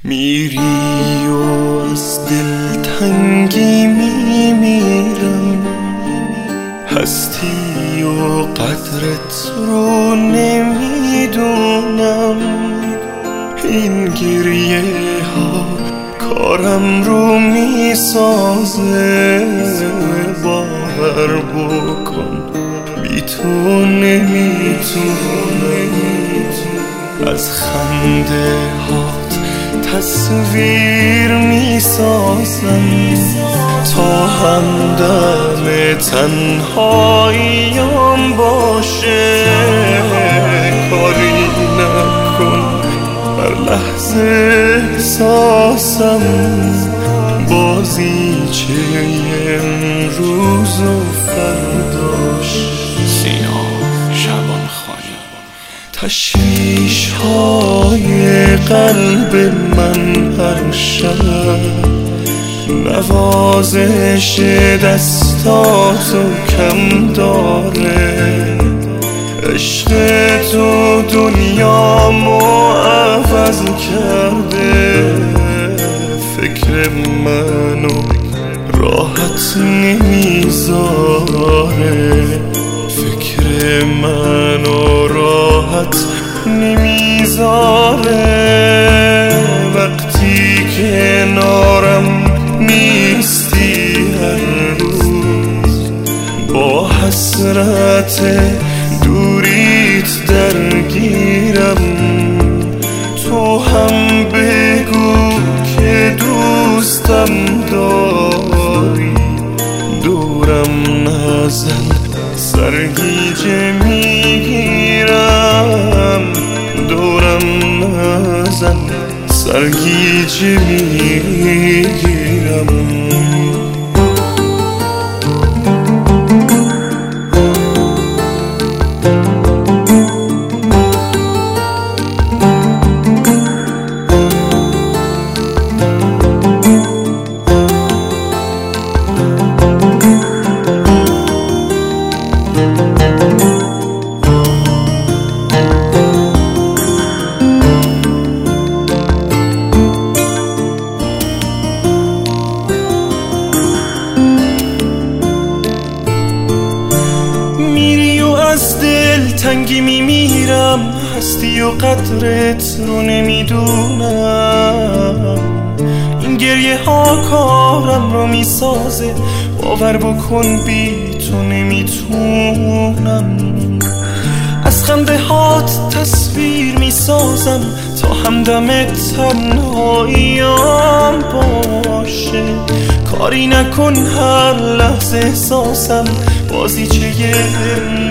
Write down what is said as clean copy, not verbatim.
میری و از دلتنگی میمیرم، هستی و قدرت رو نمیدونم. این گریه ها کارم رو میسازه، باور بکن بی تو نمیتونم. از خنده هات تصویر میسازم تا همدم تنهاییم باشه. کاری نکن هر لحظه احساسم بازیچه امروز و فرداش. سینا شبانخانی. تشویش های قلب من هر شب، نوازش دستاتو کم داره. عشق تو دنیامو عوض کرده، فکر منو راحت نمیذاره، فکر منو راحت نمیذاره. وقتی کنارم نیستی هر روز، با حسرت دوریت درگیرم. تو هم بگو که دوستم داری، دورم نزن سرگیجه میگیرم. دورم نزن سرگیجه میگیرم. از دلتنگی میمیرم، هستی و قدرت رو نمیدونم. این گریه ها کارم رو میسازه، باور بکن بی تو نمیتونم. از خنده هات تصویر میسازم تا همدم تنهاییم باشه. کاری نکن هر لحظه احساسم بازیچه